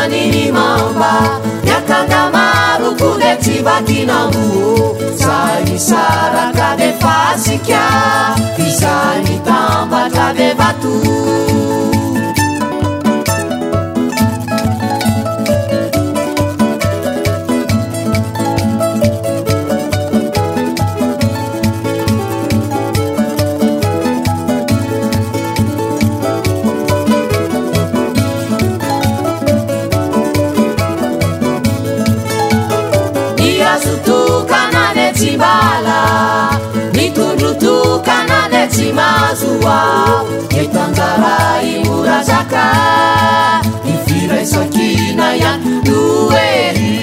manini mamba yakanga maruku de tivakinambuo zany saraka de fasika izany tambatra de vato Mazua yetangarai murazaka ifira sakina ya dueri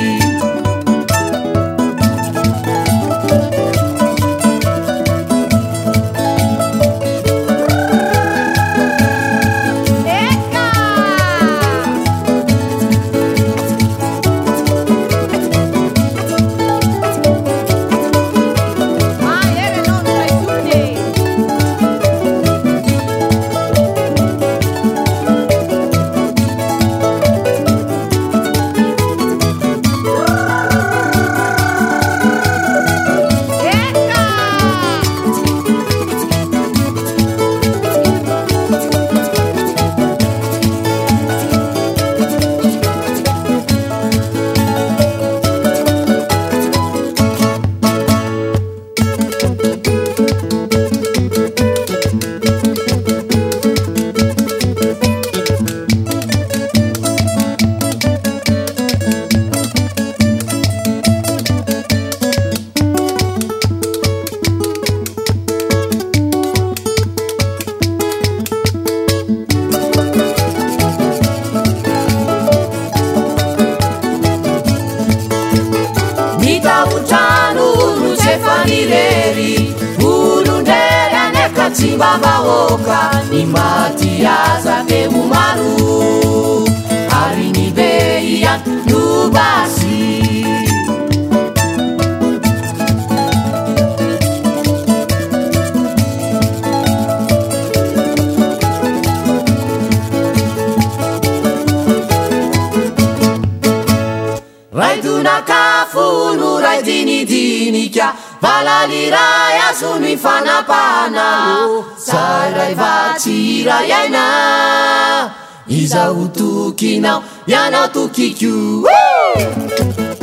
Babaoka ni matiaza ke mumaru hari ni beia nubasi raiduna kafunu raidini dinika valaliraya suni fanapana sarai vachira yaina iza utukinao yana tukikyu